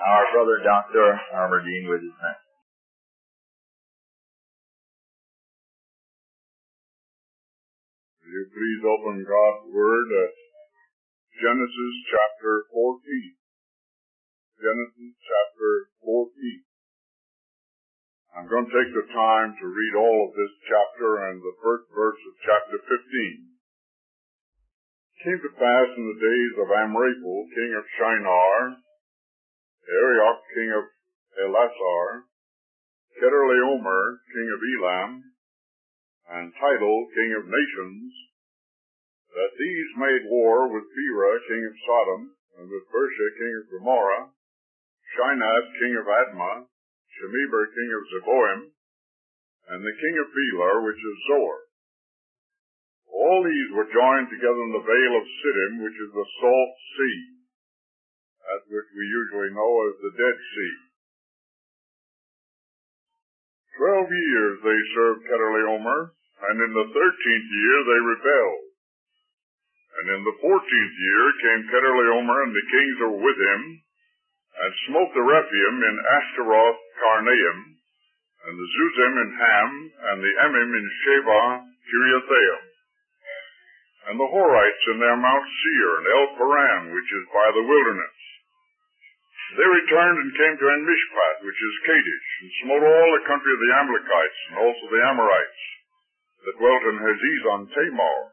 Our brother Dr. Armerdine with his message. Will you please open God's Word at Genesis chapter 14. Genesis chapter 14. I'm going to take the time to read all of this chapter and the first verse of chapter 15. It came to pass in the days of Amraphel, king of Shinar, Arioch, king of Elasar, Chedorlaomer, king of Elam, and Tidal, king of nations, that these made war with Bera, king of Sodom, and with Bersha, king of Gomorrah, Shinaz, king of Admah, Shemeber, king of Zeboim, and the king of Bela, which is Zoar. All these were joined together in the vale of Siddim, which is the Salt Sea, that which we usually know as the Dead Sea. 12 years they served Chedorlaomer, and in the 13th year they rebelled. And in the 14th year came Chedorlaomer and the kings that were with him, and smote the Rephaim in Ashtaroth Karnaim, and the Zuzim in Ham, and the Emim in Sheba Kiriathaim, and the Horites in their Mount Seir, and El Paran, which is by the wilderness. They returned and came to En-Mishpat, which is Kadesh, and smote all the country of the Amalekites, and also the Amorites, that dwelt in Hazezon Tamar.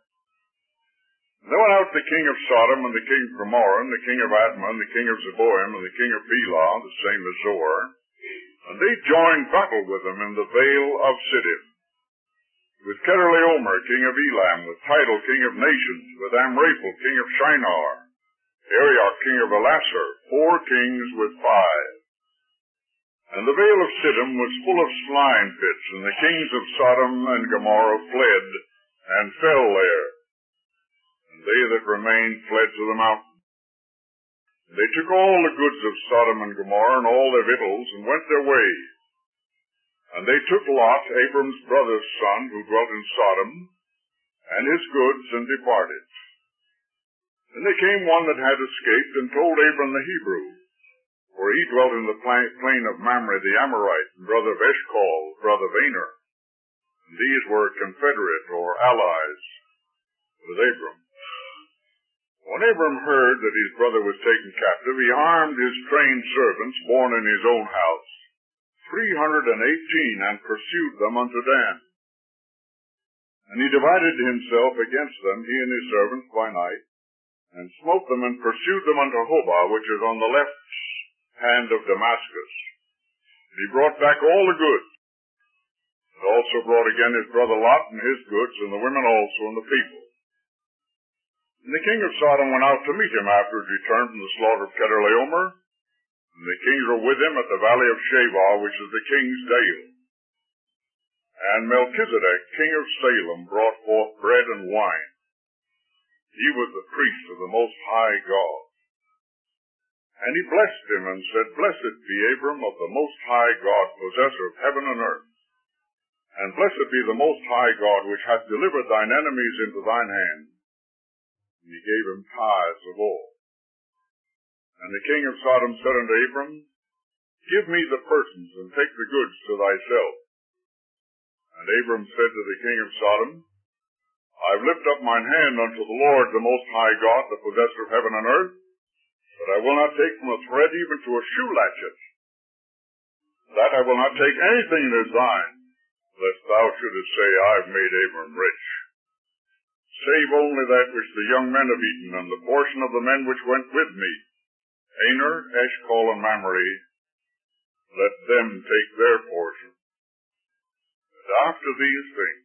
And there went out the king of Sodom, and the king of Gomorrah, and the king of Admah, and the king of Zeboim, and the king of Bela, the same as Zoar, and they joined battle with them in the vale of Siddim, with Chedorlaomer, king of Elam, with Tidal, king of nations, with Amraphel, king of Shinar, Arioch, king of Elasar, 4 kings with 5. And the vale of Siddim was full of slime pits, and the kings of Sodom and Gomorrah fled, and fell there. And they that remained fled to the mountain. They took all the goods of Sodom and Gomorrah, and all their victuals, and went their way. And they took Lot, Abram's brother's son, who dwelt in Sodom, and his goods, and departed. And there came one that had escaped, and told Abram the Hebrew, for he dwelt in the plain of Mamre the Amorite, and brother of Eshcol, brother of Aner. And these were confederate, or allies, with Abram. When Abram heard that his brother was taken captive, he armed his trained servants, born in his own house, 318, and pursued them unto Dan. And he divided himself against them, he and his servants, by night, and smote them and pursued them unto Hobah, which is on the left hand of Damascus. And he brought back all the goods, and also brought again his brother Lot and his goods, and the women also, and the people. And the king of Sodom went out to meet him after his return from the slaughter of Chedorlaomer, and the kings were with him at the valley of Shavah, which is the king's dale. And Melchizedek, king of Salem, brought forth bread and wine. He was the priest of the Most High God. And he blessed him and said, Blessed be Abram of the Most High God, possessor of heaven and earth. And blessed be the Most High God, which hath delivered thine enemies into thine hand. And he gave him tithes of all. And the king of Sodom said unto Abram, Give me the persons, and take the goods to thyself. And Abram said to the king of Sodom, I've lifted up mine hand unto the Lord, the Most High God, the possessor of heaven and earth, but I will not take from a thread even to a shoe latchet. That I will not take anything that is thine, lest thou shouldest say, I've made Abram rich. Save only that which the young men have eaten, and the portion of the men which went with me, Aner, Eshcol, and Mamre, let them take their portion. And after these things,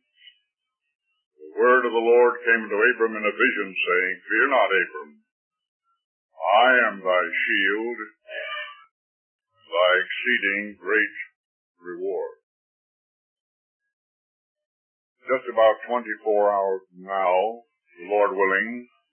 the word of the Lord came to Abram in a vision, saying, Fear not, Abram. I am thy shield, thy exceeding great reward. Just about 24 hours from now, the Lord willing,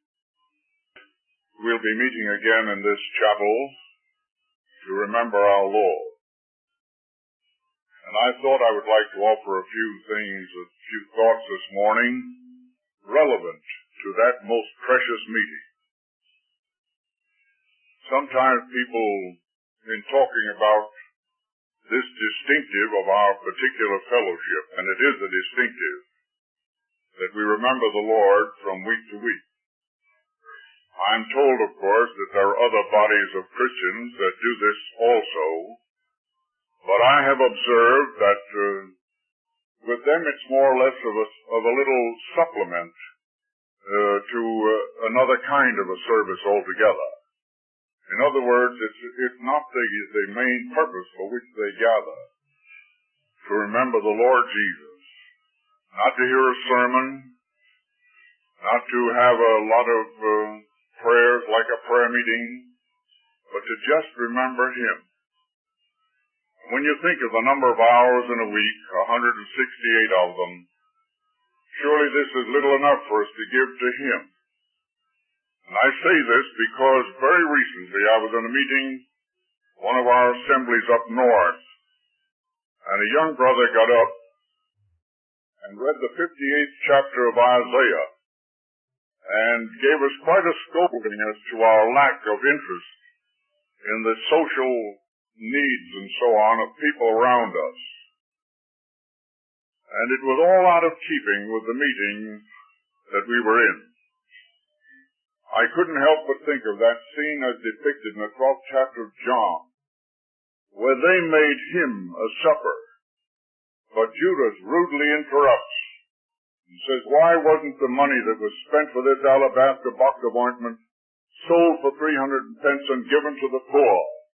we'll be meeting again in this chapel to remember our Lord. And I thought I would like to offer a few thoughts this morning relevant to that most precious meeting. Sometimes people in talking about this distinctive of our particular fellowship, and it is a distinctive, that we remember the Lord from week to week. I'm told, of course, that there are other bodies of Christians that do this also, but I have observed that with them it's more or less of a little supplement to another kind of a service altogether. In other words, it's not the main purpose for which they gather, to remember the Lord Jesus, not to hear a sermon, not to have a lot of prayers like a prayer meeting, but to just remember Him. When you think of the number of hours in a week, 168 of them, surely this is little enough for us to give to Him. And I say this because very recently I was in a meeting, one of our assemblies up north, and a young brother got up and read the 58th chapter of Isaiah and gave us quite a scolding as to our lack of interest in the social needs and so on of people around us. And it was all out of keeping with the meeting that we were in. I couldn't help but think of that scene as depicted in the 12th chapter of John, where they made Him a supper, but Judas rudely interrupts and says, why wasn't the money that was spent for this alabaster box of ointment sold for 300 pence and given to the poor?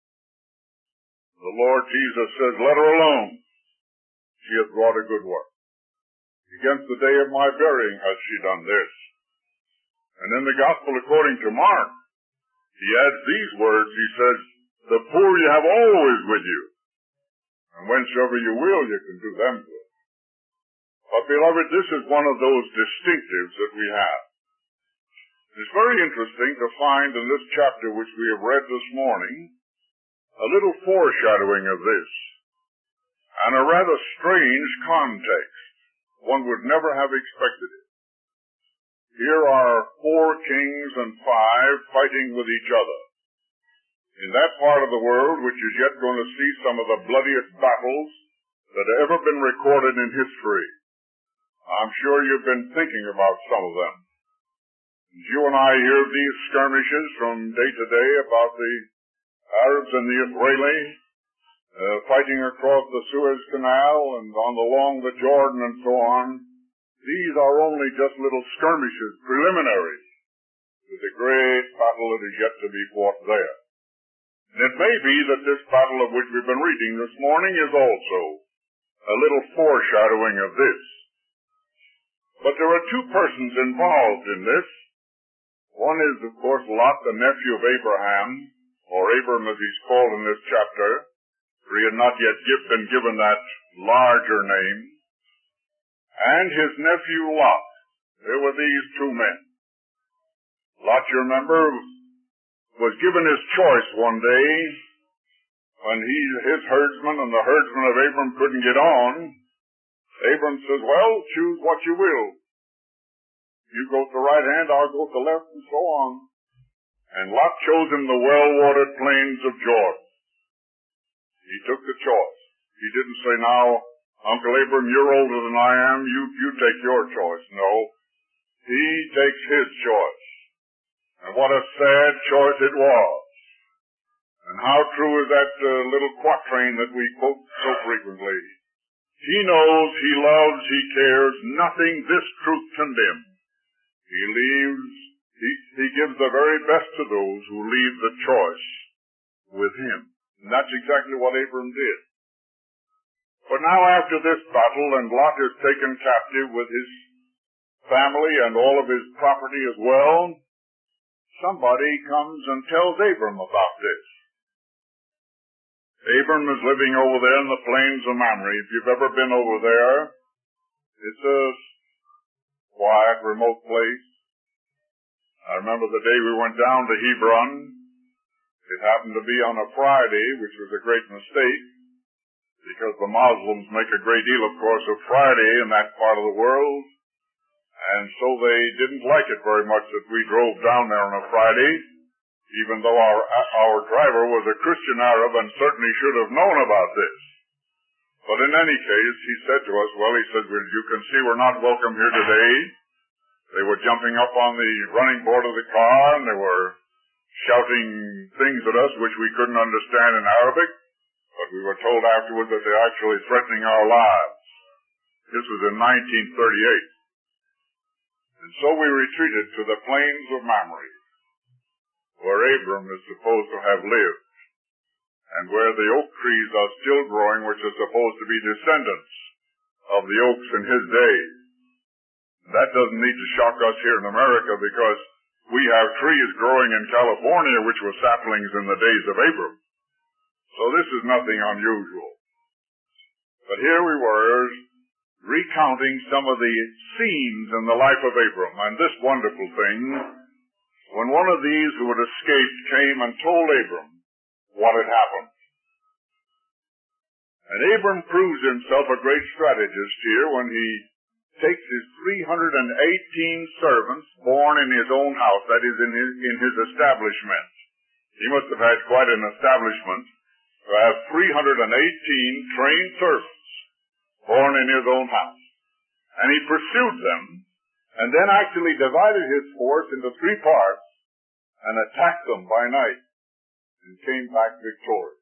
The Lord Jesus says, let her alone. She hath wrought a good work. Against the day of my burying hath she done this. And in the Gospel according to Mark, He adds these words. He says, the poor you have always with you, and whensoever you will, you can do them good. But, beloved, this is one of those distinctives that we have. It's very interesting to find in this chapter which we have read this morning a little foreshadowing of this, and a rather strange context. One would never have expected it. Here are 4 kings and 5 fighting with each other. In that part of the world which is yet going to see some of the bloodiest battles that have ever been recorded in history. I'm sure you've been thinking about some of them. You and I hear these skirmishes from day to day about the Arabs and the Israeli fighting across the Suez Canal and along the Jordan and so on. These are only just little skirmishes, preliminary to the great battle that is yet to be fought there. And it may be that this battle of which we've been reading this morning is also a little foreshadowing of this. But there are 2 persons involved in this. One is, of course, Lot, the nephew of Abraham, or Abram as he's called in this chapter, for he had not yet been given that larger name. And his nephew Lot. There were these 2 men. Lot, you remember, was given his choice one day when his herdsman and the herdsman of Abram couldn't get on. Abram says, well, choose what you will. You go to the right hand, I'll go to the left, and so on. And Lot chose him the well-watered plains of Jordan. He took the choice. He didn't say, now, Uncle Abram, you're older than I am, you take your choice. No, he takes his choice. And what a sad choice it was. And how true is that little quatrain that we quote so frequently? He knows, he loves, he cares, nothing this truth condemn. He gives the very best to those who leave the choice with him. And that's exactly what Abram did. But now after this battle, and Lot is taken captive with his family and all of his property as well, somebody comes and tells Abram about this. Abram is living over there in the plains of Mamre. If you've ever been over there, it's a quiet, remote place. I remember the day we went down to Hebron. It happened to be on a Friday, which was a great mistake, because the Muslims make a great deal, of course, of Friday in that part of the world. And so they didn't like it very much that we drove down there on a Friday. even though our driver was a Christian Arab and certainly should have known about this. But in any case, he said to us, well, he said, well, you can see we're not welcome here today. They were jumping up on the running board of the car, and they were shouting things at us which we couldn't understand in Arabic, but we were told afterwards that they're actually threatening our lives. This was in 1938. And so we retreated to the plains of Mamre, where Abram is supposed to have lived, and where the oak trees are still growing, which are supposed to be descendants of the oaks in his day. That doesn't need to shock us here in America, because we have trees growing in California which were saplings in the days of Abram. So this is nothing unusual. But here we were, recounting some of the scenes in the life of Abram, and this wonderful thing, when one of these who had escaped came and told Abram what had happened. And Abram proves himself a great strategist here when he takes his 318 servants born in his own house, that is, in his establishment. He must have had quite an establishment to have 318 trained servants born in his own house. And he pursued them, and then actually divided his force into 3 parts and attacked them by night, and came back victorious.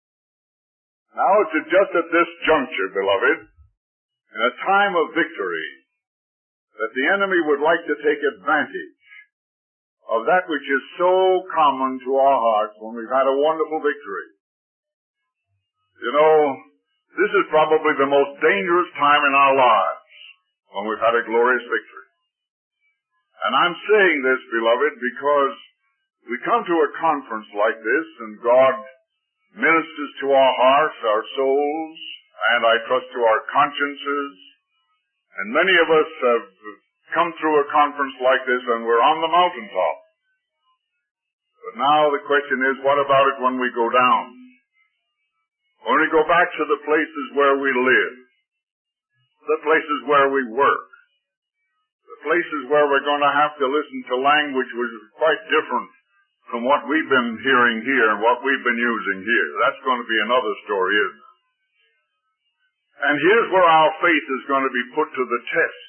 Now it's just at this juncture, beloved, in a time of victory, that the enemy would like to take advantage of that which is so common to our hearts when we've had a wonderful victory. You know, this is probably the most dangerous time in our lives when we've had a glorious victory. And I'm saying this, beloved, because we come to a conference like this, and God ministers to our hearts, our souls, and I trust to our consciences. And many of us have come through a conference like this, and we're on the mountaintop. But now the question is, what about it when we go down? When we go back to the places where we live, the places where we work, the places where we're going to have to listen to language which is quite different from what we've been hearing here and what we've been using here. That's going to be another story, isn't it? And here's where our faith is going to be put to the test.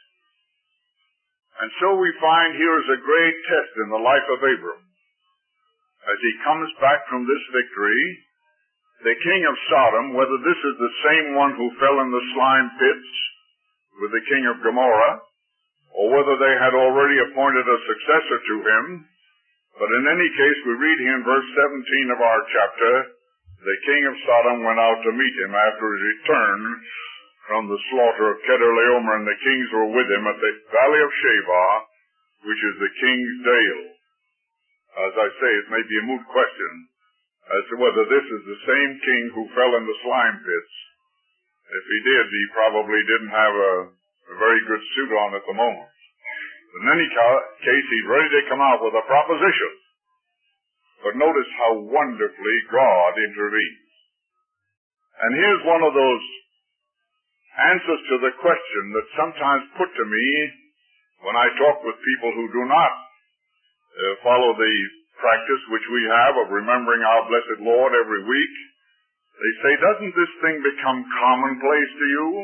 And so we find here is a great test in the life of Abram. As he comes back from this victory, the king of Sodom, whether this is the same one who fell in the slime pits with the king of Gomorrah, or whether they had already appointed a successor to him, but in any case, we read here in verse 17 of our chapter, the king of Sodom went out to meet him after his return from the slaughter of Kedorlaomer, and the kings were with him at the valley of Shavah, which is the king's dale. As I say, it may be a moot question as to whether this is the same king who fell in the slime pits. If he did, he probably didn't have a very good suit on at the moment. In any case, he's ready to come out with a proposition. But notice how wonderfully God intervenes. And here's one of those answers to the question that's sometimes put to me when I talk with people who do not follow the practice which we have of remembering our blessed Lord every week. They say, doesn't this thing become commonplace to you?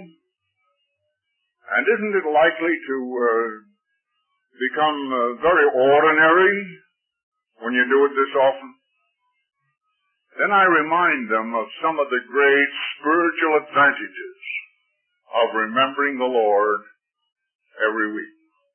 And isn't it likely to become very ordinary when you do it this often? Then I remind them of some of the great spiritual advantages of remembering the Lord every week.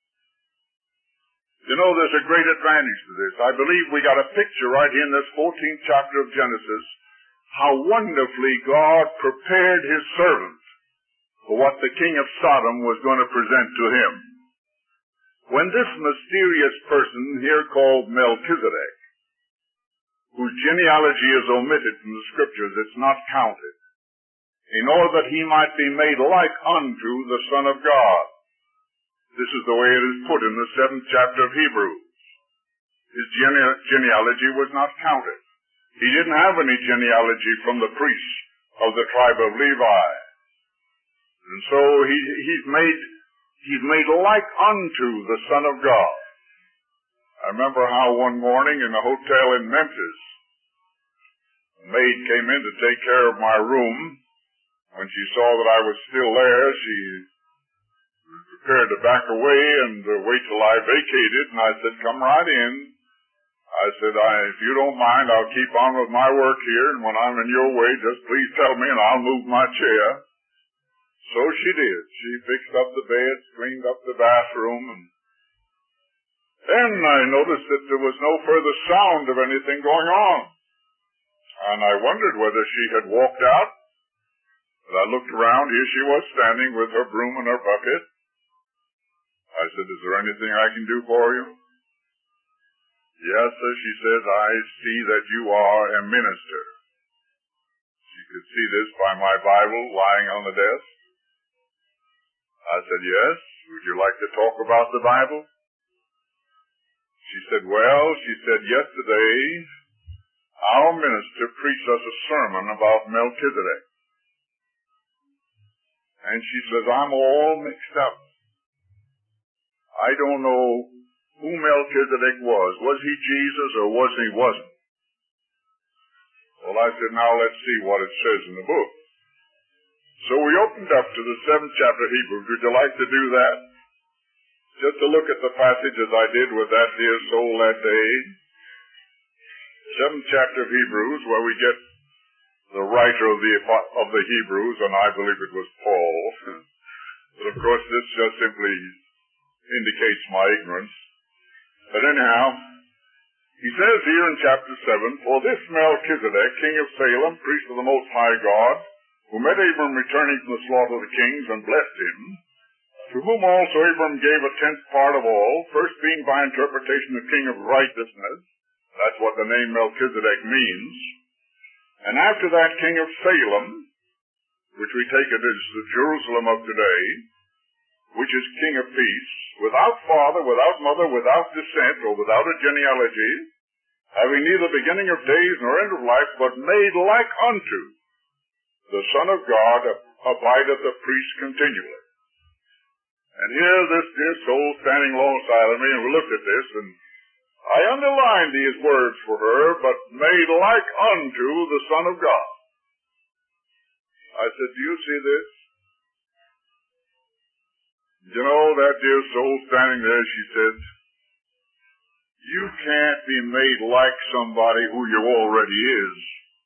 You know, there's a great advantage to this. I believe we got a picture right here in this 14th chapter of Genesis, how wonderfully God prepared his servant for what the king of Sodom was going to present to him. When this mysterious person here called Melchizedek, whose genealogy is omitted from the scriptures, it's not counted, in order that he might be made like unto the Son of God. This is the way it is put in the 7th chapter of Hebrews. His genealogy was not counted. He didn't have any genealogy from the priests of the tribe of Levi. And so he's made like unto the Son of God. I remember how one morning in a hotel in Memphis, a maid came in to take care of my room. When she saw that I was still there, she prepared to back away and wait till I vacated, and I said, come right in. I said, if you don't mind, I'll keep on with my work here, and when I'm in your way, just please tell me and I'll move my chair. So she did. She fixed up the bed, cleaned up the bathroom, and then I noticed that there was no further sound of anything going on. And I wondered whether she had walked out. But I looked around. Here she was standing with her broom and her bucket. I said, is there anything I can do for you? Yes, sir, she says, I see that you are a minister. She could see this by my Bible lying on the desk. I said, yes, would you like to talk about the Bible? She said, yesterday our minister preached us a sermon about Melchizedek. And she says, I'm all mixed up. I don't know who Melchizedek was. Was he Jesus or wasn't? Well, I said, now let's see what it says in the book. So we opened up to the 7th chapter of Hebrews. Would you like to do that? Just to look at the passage as I did with that dear soul that day. 7th chapter of Hebrews, where we get the writer of the Hebrews, and I believe it was Paul. But of course this just simply indicates my ignorance. But anyhow, he says here in chapter 7, for this Melchizedek, king of Salem, priest of the Most High God, who met Abram returning from the slaughter of the kings and blessed him, to whom also Abram gave a 10th part of all, first being by interpretation the king of righteousness. That's what the name Melchizedek means. And after that, king of Salem, which we take it as the Jerusalem of today, which is king of peace, without father, without mother, without descent, or without a genealogy, having neither beginning of days nor end of life, but made like unto the Son of God, abideth a priest continually. And here this dear soul standing alongside of me, and we looked at this, and I underlined these words for her, but made like unto the Son of God. I said, do you see this? You know, that dear soul standing there, she said, you can't be made like somebody who you already is.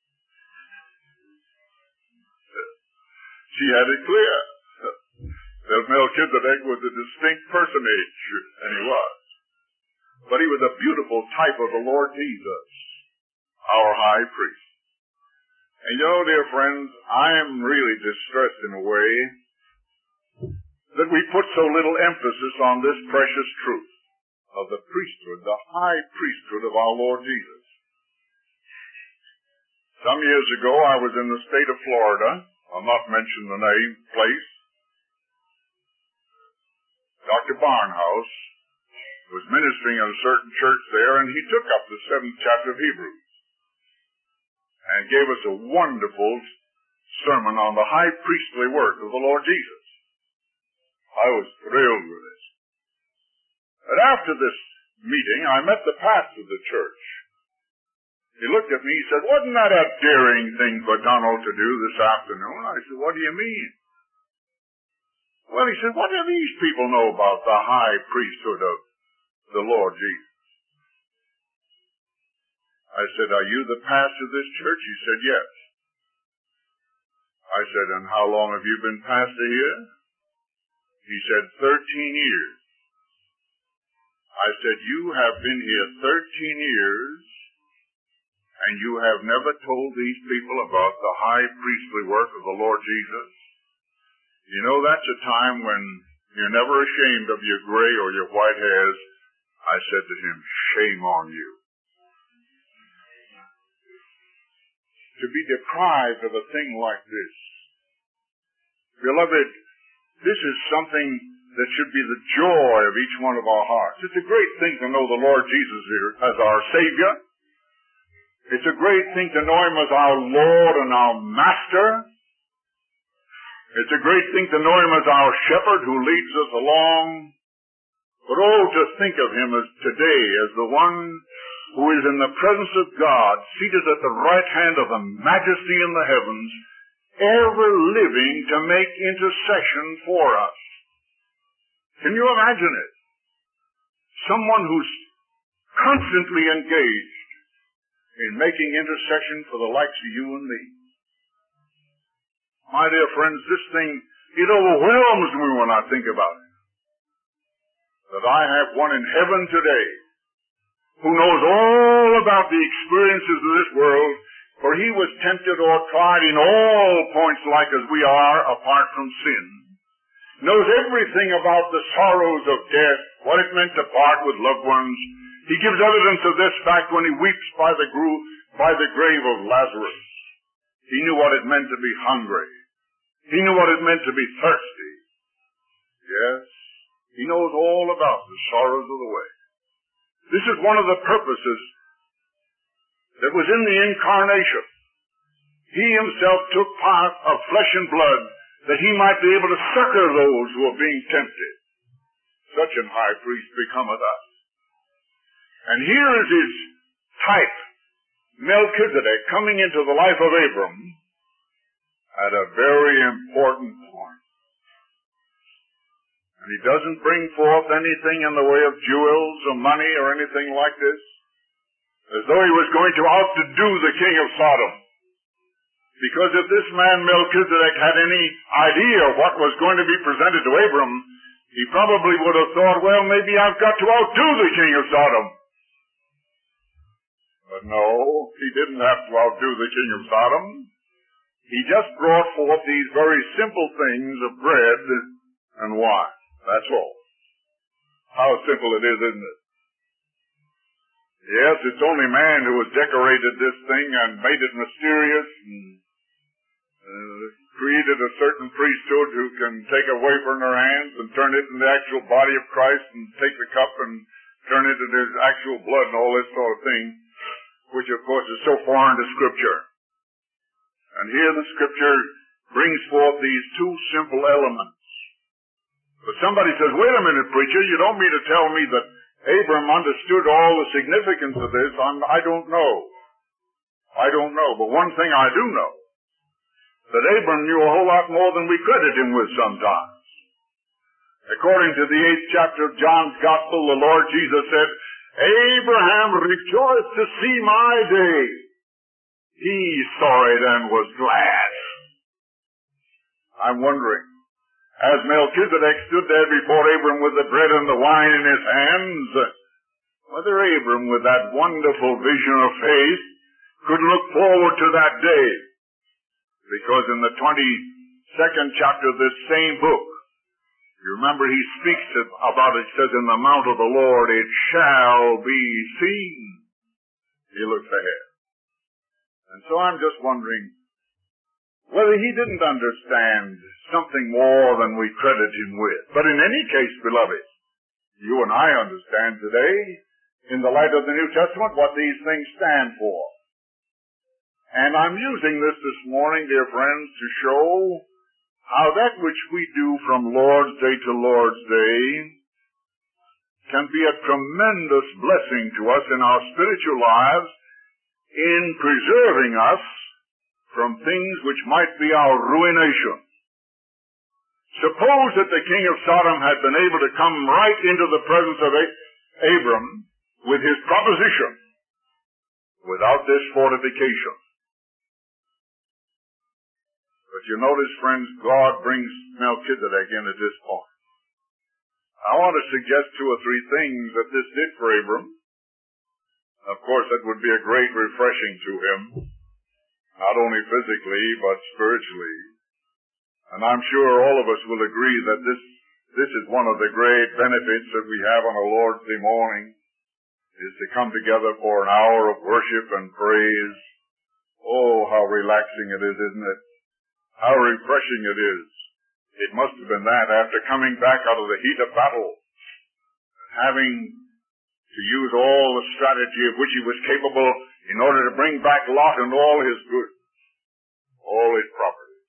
She had it clear that Melchizedek was a distinct personage, and he was. But he was a beautiful type of the Lord Jesus, our high priest. And you know, dear friends, I am really distressed in a way that we put so little emphasis on this precious truth of the priesthood, the high priesthood of our Lord Jesus. Some years ago, I was in the state of Florida. I'll not mention the name, place. Dr. Barnhouse was ministering at a certain church there, and he took up the 7th chapter of Hebrews and gave us a wonderful sermon on the high priestly work of the Lord Jesus. I was thrilled with it. But after this meeting, I met the pastor of the church. He looked at me, he said, wasn't that a daring thing for Donald to do this afternoon? I said, what do you mean? Well, he said, what do these people know about the high priesthood of the Lord Jesus? I said, are you the pastor of this church? He said, yes. I said, and how long have you been pastor here? He said, 13 years. I said, you have been here 13 years, and you have never told these people about the high priestly work of the Lord Jesus? You know, that's a time when you're never ashamed of your gray or your white hairs. I said to him, shame on you. To be deprived of a thing like this. Beloved, this is something that should be the joy of each one of our hearts. It's a great thing to know the Lord Jesus as our Savior. It's a great thing to know Him as our Lord and our Master. It's a great thing to know Him as our Shepherd who leads us along But oh, to think of him as today as the one who is in the presence of God, seated at the right hand of the Majesty in the heavens, ever living to make intercession for us. Can you imagine it? Someone who's constantly engaged in making intercession for the likes of you and me. My dear friends, this thing, it overwhelms me when I think about it. That I have one in heaven today who knows all about the experiences of this world, for he was tempted or tried in all points like as we are apart from sin. Knows everything about the sorrows of death, what it meant to part with loved ones. He gives evidence of this fact when he weeps by the grave of Lazarus. He knew what it meant to be hungry. He knew what it meant to be thirsty. Yes, he knows all about the sorrows of the way. This is one of the purposes that was in the incarnation. He himself took part of flesh and blood that he might be able to succor those who are being tempted. Such an high priest becometh us. And here is his type, Melchizedek, coming into the life of Abram at a very important point. And he doesn't bring forth anything in the way of jewels or money or anything like this, as though he was going to outdo the king of Sodom. Because if this man Melchizedek had any idea of what was going to be presented to Abram, he probably would have thought, well, maybe I've got to outdo the king of Sodom. But no, he didn't have to outdo the king of Sodom. He just brought forth these very simple things of bread and wine. That's all. How simple it is, isn't it? Yes, it's only man who has decorated this thing and made it mysterious and created a certain priesthood who can take a wafer in their hands and turn it into the actual body of Christ and take the cup and turn it into his actual blood and all this sort of thing, which of course is so foreign to Scripture. And here the Scripture brings forth these two simple elements. But somebody says, wait a minute, preacher, you don't mean to tell me that Abram understood all the significance of this? I don't know. I don't know. But one thing I do know, that Abram knew a whole lot more than we credit him with sometimes. According to the 8th chapter of John's Gospel, the Lord Jesus said, Abraham rejoiced to see my day. He saw it and was glad. I'm wondering, as Melchizedek stood there before Abram with the bread and the wine in his hands, whether Abram, with that wonderful vision of faith, could look forward to that day. Because in the 22nd chapter of this same book, you remember he speaks about it, says, in the mount of the Lord it shall be seen. He looks ahead. And so I'm just wondering whether he didn't understand something more than we credit him with. But in any case, beloved, you and I understand today, in the light of the New Testament, what these things stand for. And I'm using this morning, dear friends, to show how that which we do from Lord's Day to Lord's Day can be a tremendous blessing to us in our spiritual lives in preserving us from things which might be our ruination. Suppose that the king of Sodom had been able to come right into the presence of Abram with his proposition without this fortification. But you notice, friends, God brings Melchizedek in at this point. I want to suggest 2 or 3 things that this did for Abram. Of course, that would be a great refreshing to him, not only physically, but spiritually. And I'm sure all of us will agree that this is one of the great benefits that we have on a Lord's Day morning, is to come together for an hour of worship and praise. Oh, how relaxing it is, isn't it? How refreshing it is. It must have been that after coming back out of the heat of battle, having to use all the strategy of which he was capable in order to bring back Lot and all his goods, all his property.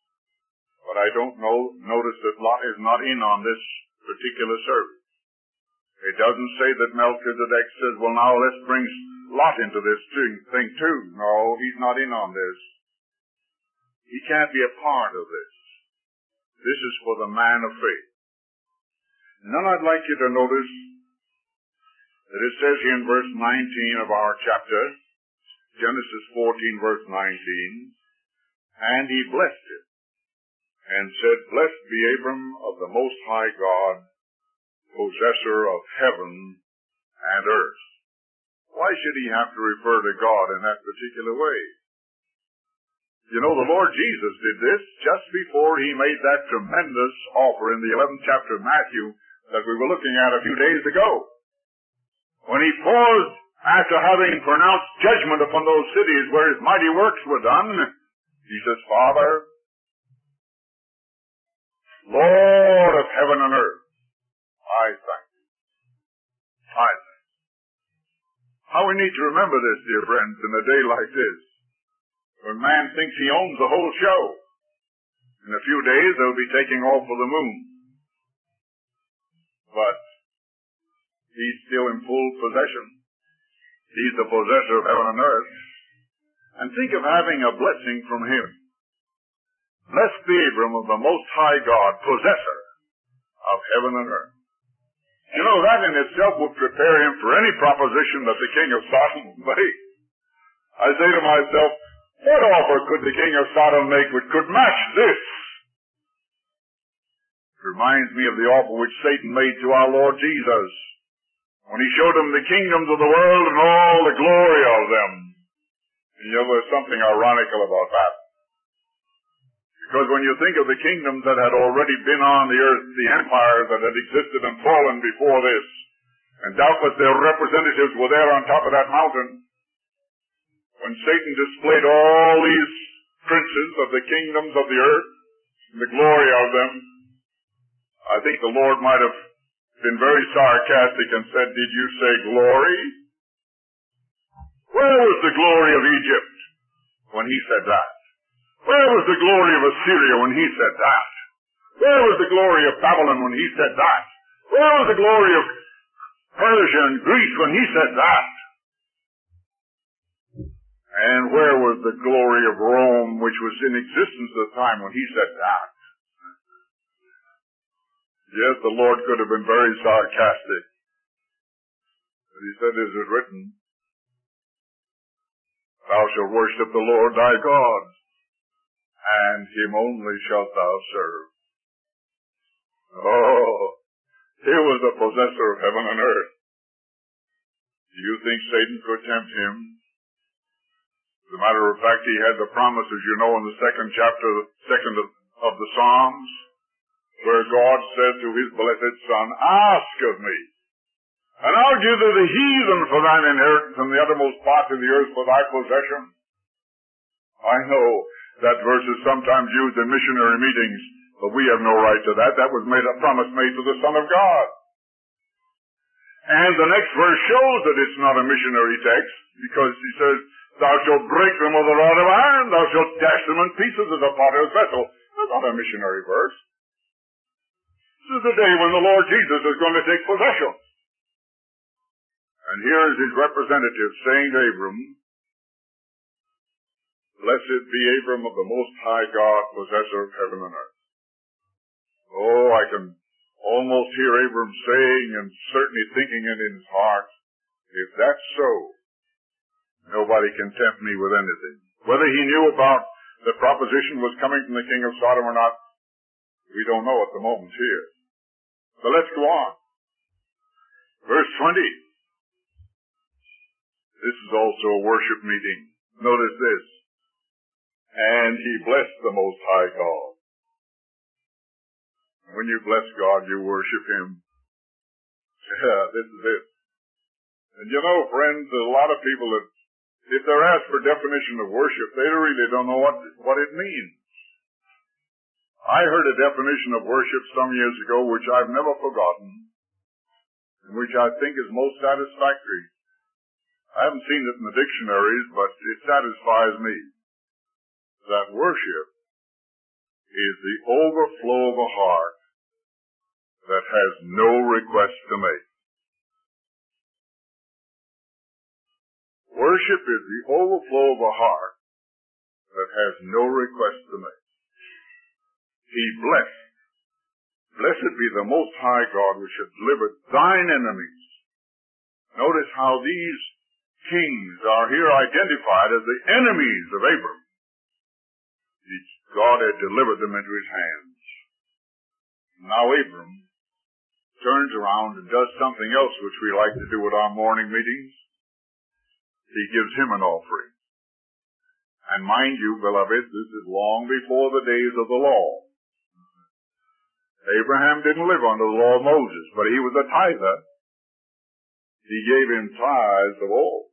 But I don't notice that Lot is not in on this particular service. It doesn't say that Melchizedek says, well, now let's bring Lot into this thing too. No, he's not in on this. He can't be a part of this. This is for the man of faith. And then I'd like you to notice that it says here in verse 19 of our chapter, Genesis 14, verse 19, and he blessed it, and said, Blessed be Abram of the Most High God, possessor of heaven and earth. Why should he have to refer to God in that particular way? You know, the Lord Jesus did this just before he made that tremendous offer in the 11th chapter of Matthew that we were looking at a few days ago. When he paused after having pronounced judgment upon those cities where his mighty works were done, he says, Father, Lord of heaven and earth, I thank you. I thank you. How we need to remember this, dear friends, in a day like this, when man thinks he owns the whole show. In a few days, they'll be taking off for the moon. But he's still in full possession. He's the possessor of heaven and earth. And think of having a blessing from him. Blessed be Abram of the Most High God, possessor of heaven and earth. You know, that in itself would prepare him for any proposition that the king of Sodom would make. I say to myself, what offer could the king of Sodom make which could match this? It reminds me of the offer which Satan made to our Lord Jesus when he showed him the kingdoms of the world and all the glory of them. And you know, there's something ironical about that. Because when you think of the kingdoms that had already been on the earth, the empires that had existed and fallen before this, and doubtless their representatives were there on top of that mountain, when Satan displayed all these princes of the kingdoms of the earth, and the glory of them, I think the Lord might have been very sarcastic and said, did you say glory? Where was the glory of Egypt when he said that? Where was the glory of Assyria when he said that? Where was the glory of Babylon when he said that? Where was the glory of Persia and Greece when he said that? And where was the glory of Rome, which was in existence at the time when he said that? Yes, the Lord could have been very sarcastic. But he said, is it written, Thou shalt worship the Lord thy God, and him only shalt thou serve. Oh, he was the possessor of heaven and earth. Do you think Satan could tempt him? As a matter of fact, he had the promise, as you know, in the second of the Psalms, where God said to his blessed Son, Ask of me, and I'll give thee the heathen for thine inheritance, and the uttermost parts of the earth for thy possession. I know that verse is sometimes used in missionary meetings, but we have no right to that. That was a promise made to the Son of God. And the next verse shows that it's not a missionary text, because he says, Thou shalt break them with a rod of iron, thou shalt dash them in pieces as a potter's vessel. That's not a missionary verse. This is the day when the Lord Jesus is going to take possession. And here is his representative saying to Abram, Blessed be Abram of the Most High God, possessor of heaven and earth. Oh, I can almost hear Abram saying, and certainly thinking it in his heart, if that's so, nobody can tempt me with anything. Whether he knew about the proposition was coming from the king of Sodom or not, we don't know at the moment here. But let's go on. Verse 20. This is also a worship meeting. Notice this. And he blessed the Most High God. When you bless God, you worship him. Yeah, this is it. And you know, friends, a lot of people that, if they're asked for definition of worship, they really don't know what it means. I heard a definition of worship some years ago, which I've never forgotten, and which I think is most satisfactory. I haven't seen it in the dictionaries, but it satisfies me. That worship is the overflow of a heart that has no request to make. Worship is the overflow of a heart that has no request to make. He blessed. Blessed be the Most High God which hath delivered thine enemies. Notice how these kings are here identified as the enemies of Abram. God had delivered them into his hands. Now Abram turns around and does something else which we like to do at our morning meetings. He gives him an offering. And mind you, beloved, this is long before the days of the law. Abraham didn't live under the law of Moses, but he was a tither. He gave him tithes of all.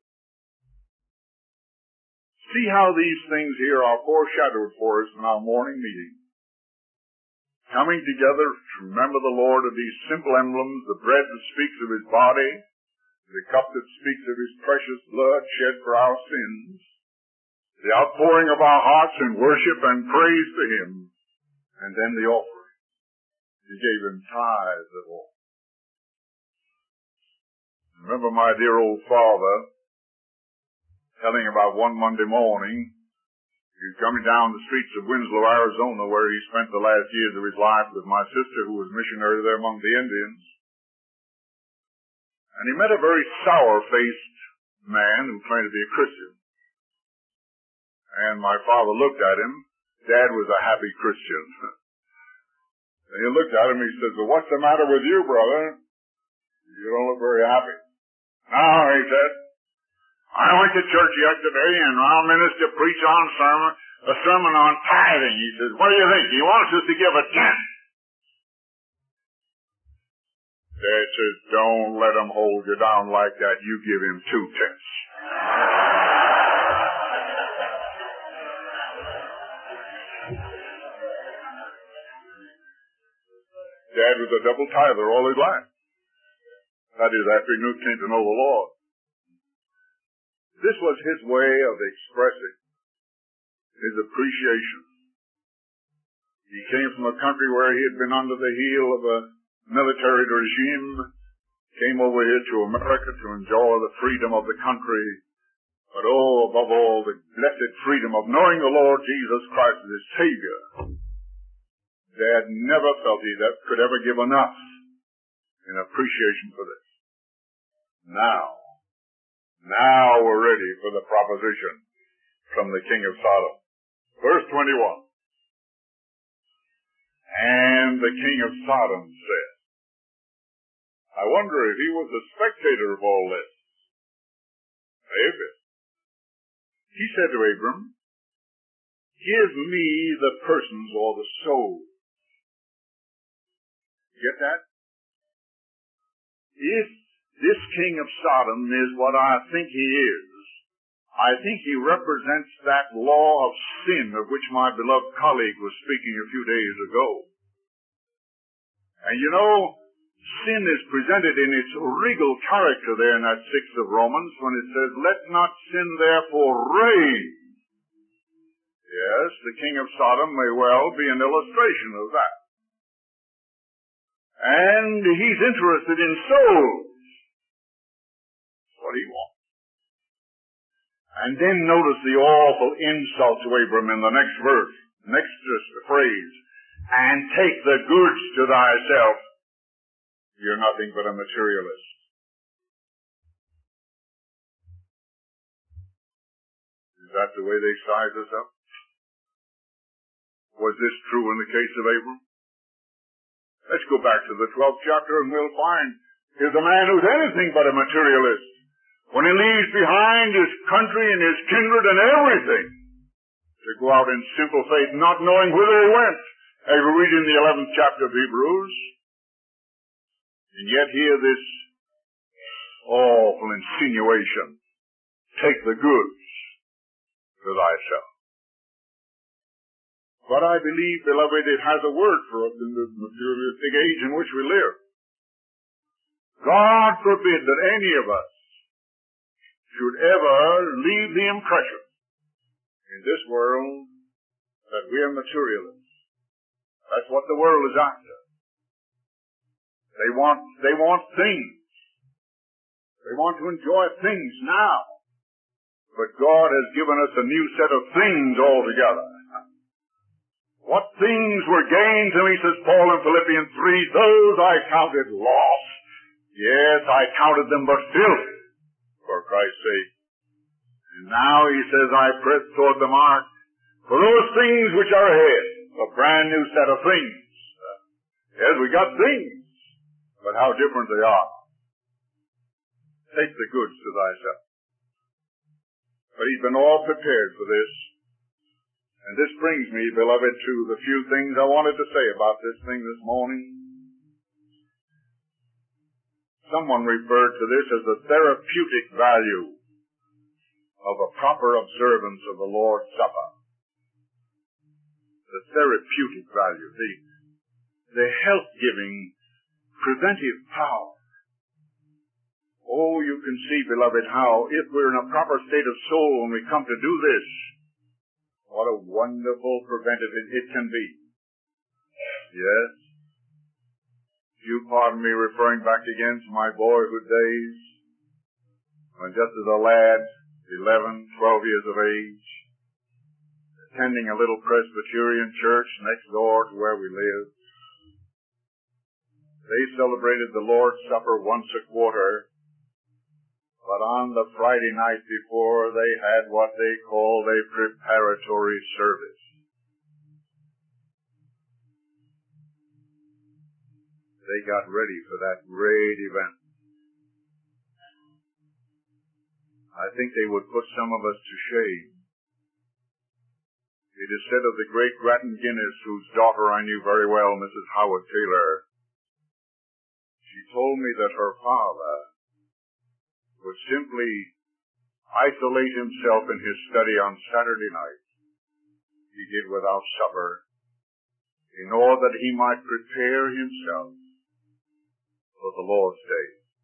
See how these things here are foreshadowed for us in our morning meeting. Coming together to remember the Lord of these simple emblems, the bread that speaks of his body, the cup that speaks of his precious blood shed for our sins, the outpouring of our hearts in worship and praise to him, and then the offering. He gave him tithes of all. Remember my dear old father telling about one Monday morning, he was coming down the streets of Winslow, Arizona, where he spent the last years of his life with my sister, who was missionary there among the Indians. And he met a very sour-faced man who claimed to be a Christian. And my father looked at him. Dad was a happy Christian. And he looked at him and he said, "Well, what's the matter with you, brother? You don't look very happy." "No," he said. "I went to church yesterday and our minister preached a sermon on tithing." He says, "What do you think? He wants us to give a tenth." Dad says, "Don't let him hold you down like that. You give him 2/10. Dad was a double tither all his life. That is, after he came to know the Lord. This was his way of expressing his appreciation. He came from a country where he had been under the heel of a military regime, came over here to America to enjoy the freedom of the country, but above all, the blessed freedom of knowing the Lord Jesus Christ as his Savior. Dad never felt he could ever give enough in appreciation for this. Now we're ready for the proposition from the king of Sodom. Verse 21. And the king of Sodom said, I wonder if he was a spectator of all this. Maybe. He said to Abram, give me the persons or the souls. Get that? If this king of Sodom is what I think he is, I think he represents that law of sin of which my beloved colleague was speaking a few days ago. And you know, sin is presented in its regal character there in that 6th of Romans when it says, let not sin therefore reign. Yes, the king of Sodom may well be an illustration of that. And he's interested in souls. That's what he wants. And then notice the awful insult to Abram in the next verse, next phrase. And take the goods to thyself. You're nothing but a materialist. Is that the way they size us up? Was this true in the case of Abram? Let's go back to the 12th chapter and we'll find here's a man who's anything but a materialist. When he leaves behind his country and his kindred and everything to go out in simple faith, not knowing whither he went. As we read in the 11th chapter of Hebrews. And yet hear this awful insinuation. Take the goods to thyself. But I believe, beloved, it has a word for us in the materialistic age in which we live. God forbid that any of us should ever leave the impression in this world that we are materialists. That's what the world is after. They want things. They want to enjoy things now. but God has given us a new set of things altogether. What things were gained to me, says Paul in Philippians 3, those I counted loss. Yes, I counted them but filth for Christ's sake. And now he says, I press toward the mark for those things which are ahead. A brand new set of things. Yes, we got things, but how different they are. Take the goods to thyself. But he's been all prepared for this. And this brings me, beloved, to the few things I wanted to say about this thing this morning. Someone referred to this as the therapeutic value of a proper observance of the Lord's Supper. The therapeutic value, the health-giving, preventive power. Oh, you can see, beloved, how if we're in a proper state of soul when we come to do this, what a wonderful preventive it can be. Yes. You pardon me referring back again to my boyhood days, when just as a lad, 11, 12 years of age, attending a little Presbyterian church next door to where we lived. They celebrated the Lord's Supper once a quarter, but on the Friday night before, they had what they called a preparatory service. They got ready for that great event. I think they would put some of us to shame. It is said of the great Grattan Guinness, whose daughter I knew very well, Mrs. Howard Taylor. She told me that her father would simply isolate himself in his study on Saturday night. He did without supper, in order that he might prepare himself for the Lord's Day.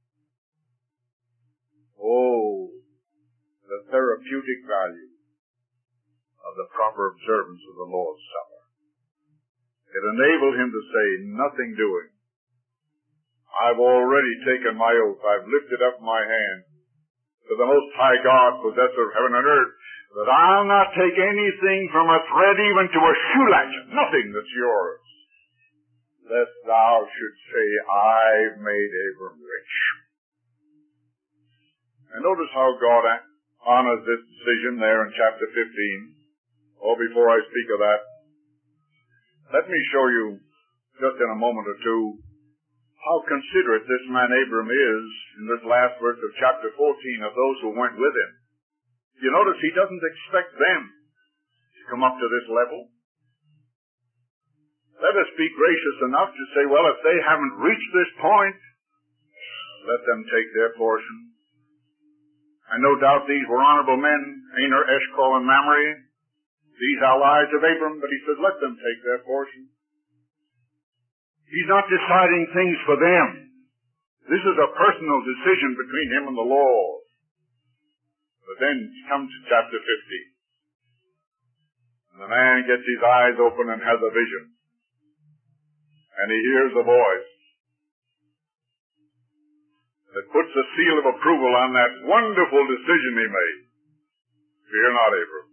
Oh, the therapeutic value of the proper observance of the Lord's Supper. It enabled him to say, nothing doing. I've already taken my oath. I've lifted up my hand to the Most High God, possessor of heaven and earth, that I'll not take anything from a thread even to a shoe latchet, nothing that's yours, lest thou should say, I've made Abram rich. And notice how God honors this decision there in chapter 15. Oh, before I speak of that, let me show you, just in a moment or two, how considerate this man Abram is in this last verse of chapter 14 of those who went with him. You notice he doesn't expect them to come up to this level. Let us be gracious enough to say, well, if they haven't reached this point, let them take their portion. And no doubt these were honorable men, Aner, Eshcol, and Mamre, these allies of Abram, but he says, let them take their portion. He's not deciding things for them. This is a personal decision between him and the Lord. But then comes to chapter 15. And the man gets his eyes open and has a vision. And he hears a voice that puts a seal of approval on that wonderful decision he made. Fear not, Abram.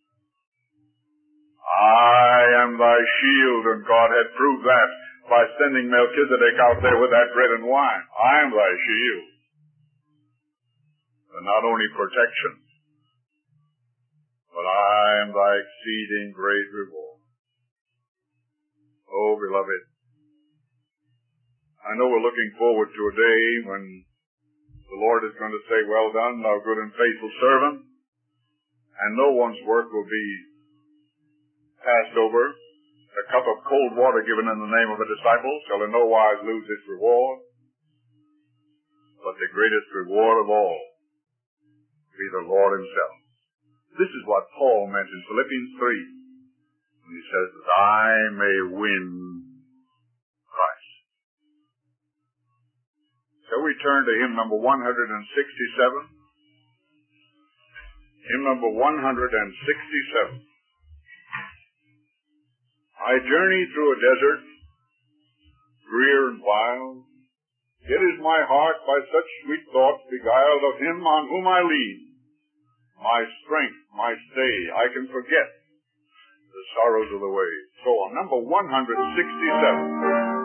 I am thy shield, and God had proved that by sending Melchizedek out there with that bread and wine. I am thy shield. And not only protection, but I am thy exceeding great reward. Oh, beloved, I know we're looking forward to a day when the Lord is going to say, well done, thou good and faithful servant, and no one's work will be passed over. A cup of cold water given in the name of a disciple shall in no wise lose its reward. But the greatest reward of all be the Lord himself. This is what Paul meant in Philippians 3. When he says that I may win Christ. Shall we turn to hymn number 167? Hymn number 167. I journey through a desert, drear and wild, yet is my heart by such sweet thoughts beguiled of him on whom I lean. my strength, my stay. I can forget the sorrows of the way. So on number 167.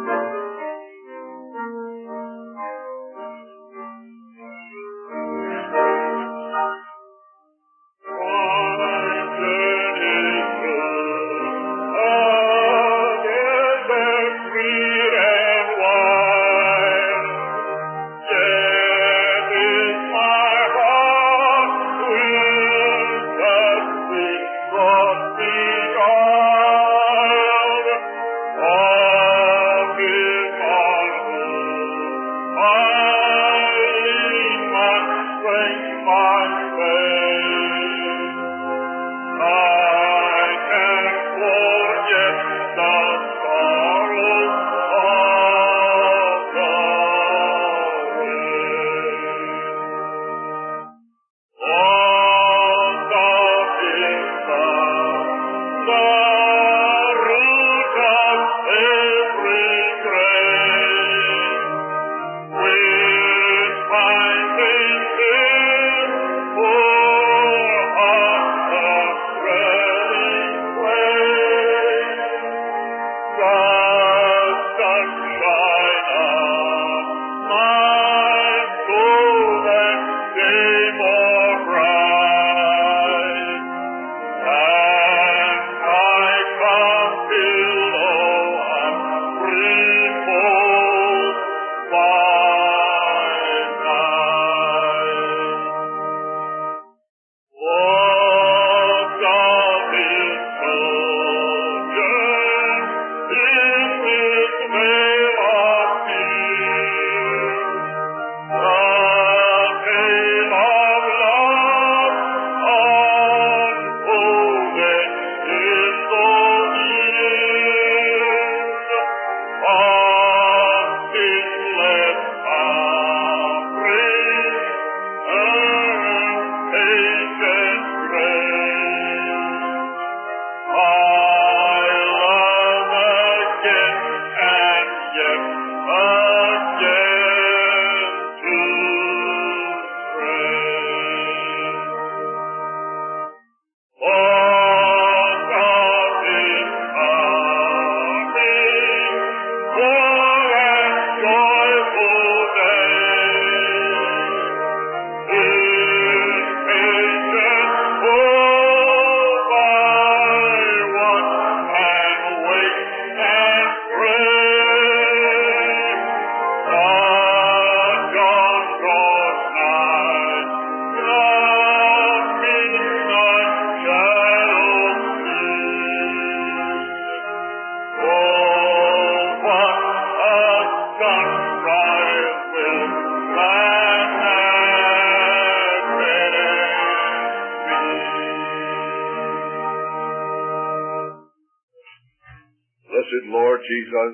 Blessed Lord Jesus,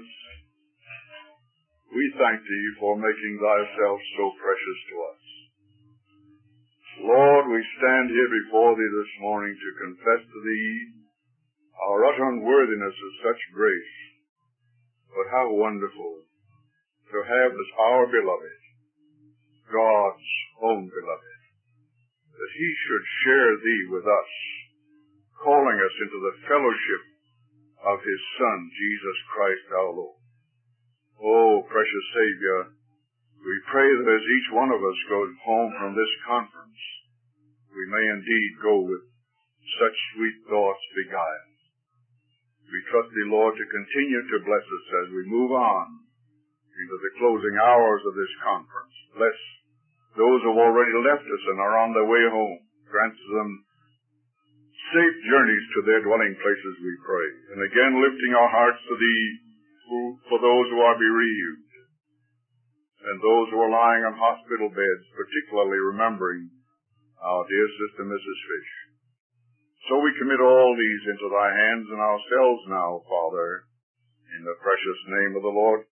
we thank Thee for making Thyself so precious to us. Lord, we stand here before Thee this morning to confess to Thee our utter unworthiness of such grace. But how wonderful to have as our beloved, God's own beloved, that He should share Thee with us, calling us into the fellowship of His Son, Jesus Christ our Lord. Oh, precious Savior, we pray that as each one of us goes home from this conference, we may indeed go with such sweet thoughts beguiled. We trust Thee, Lord, to continue to bless us as we move on into the closing hours of this conference. Bless those who have already left us and are on their way home. Grant them safe journeys to their dwelling places, we pray. And again, lifting our hearts to Thee for those who are bereaved and those who are lying on hospital beds, particularly remembering our dear sister, Mrs. Fish. So we commit all these into Thy hands and ourselves now, Father, in the precious name of the Lord